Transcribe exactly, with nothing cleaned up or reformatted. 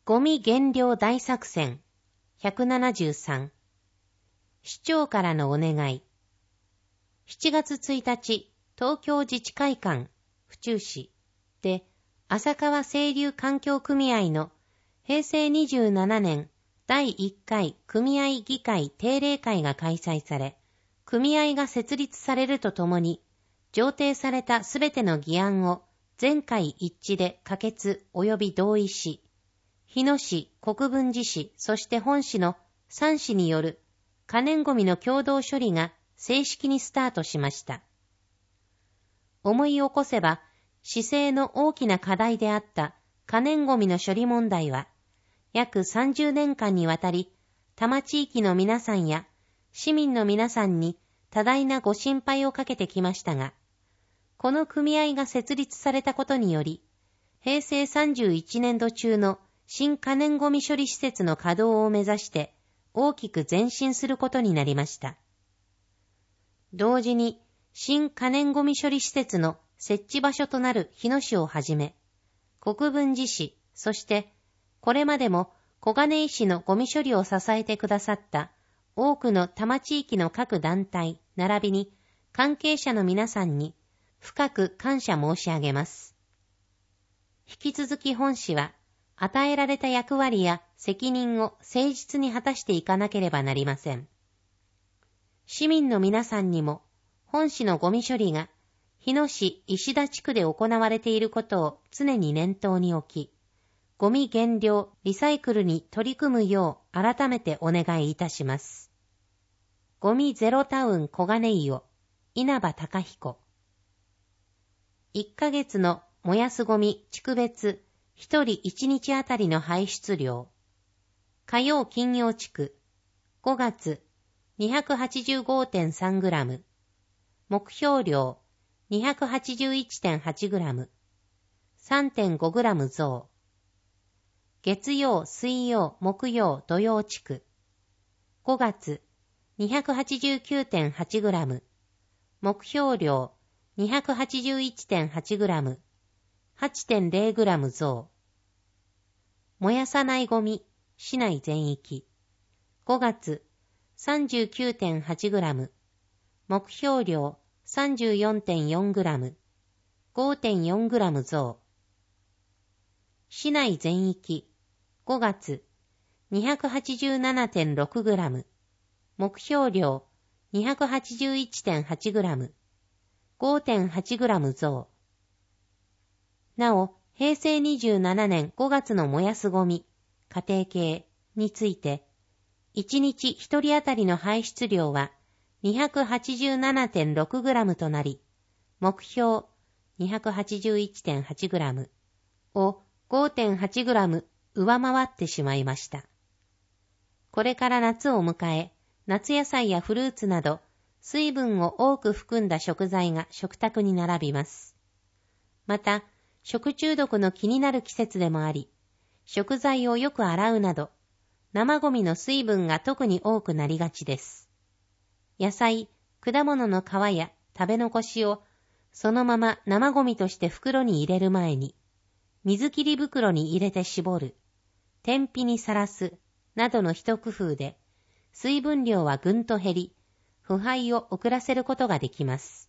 ゴミ減量大作戦ひゃくななじゅうさん。市長からのお願い。しちがつついたち、東京自治会館府中市で浅川清流環境組合のへいせいにじゅうななねんだいいっかい組合議会定例会が開催され、組合が設立されるとともに、上呈されたすべての議案を全会一致で可決及び同意し、日野市、国分寺市、そして本市のさん市による可燃ごみの共同処理が正式にスタートしました。思い起こせば、市政の大きな課題であった可燃ごみの処理問題は、約さんじゅうねんかんにわたり、多摩地域の皆さんや市民の皆さんに多大なご心配をかけてきましたが、この組合が設立されたことにより、へいせいさんじゅういちねんど中の新可燃ごみ処理施設の稼働を目指して大きく前進することになりました。同時に新可燃ごみ処理施設の設置場所となる日野市をはじめ、国分寺市、そしてこれまでも小金井市のゴミ処理を支えてくださった多くの多摩地域の各団体並びに関係者の皆さんに深く感謝申し上げます。引き続き本市は与えられた役割や責任を誠実に果たしていかなければなりません。市民の皆さんにも本市のゴミ処理が日野市石田地区で行われていることを常に念頭に置き、ゴミ減量、リサイクルに取り組むよう改めてお願いいたします。ゴミゼロタウン小金井を稲葉隆彦。いっかげつの燃やすゴミ地区別ひとりいちにちあたりの排出量。火曜金曜地区ごがつ にひゃくはちじゅうごてんさんグラム。目標量 にひゃくはちじゅういちてんはちグラム。さんてんごグラム増。月曜、水曜、木曜、土曜地区ごがつ にひゃくはちじゅうきゅうてんはちグラム。目標量 にひゃくはちじゅういちてんはちグラム。はちてんぜろグラム増。燃やさないゴミ、市内全域。ごがつ さんじゅうきゅうてんはちグラム。目標量 さんじゅうよんてんよんグラム。ごてんよんグラム増。市内全域。ごがつ にひゃくはちじゅうななてんろくグラム。目標量 にひゃくはちじゅういちてんはちグラム。ごてんはちグラム増。なお、へいせいにじゅうななねんごがつの燃やすゴミ、家庭系について、いちにちひとりあたりの排出量は にひゃくはちじゅうななてんろくグラムとなり、目標 にひゃくはちじゅういちてんはちグラム を ごてんはちグラム 上回ってしまいました。これから夏を迎え、夏野菜やフルーツなど、水分を多く含んだ食材が食卓に並びます。また、食中毒の気になる季節でもあり、食材をよく洗うなど、生ゴミの水分が特に多くなりがちです。野菜、果物の皮や食べ残しをそのまま生ゴミとして袋に入れる前に、水切り袋に入れて絞る、天日にさらすなどの一工夫で、水分量はぐんと減り、腐敗を遅らせることができます。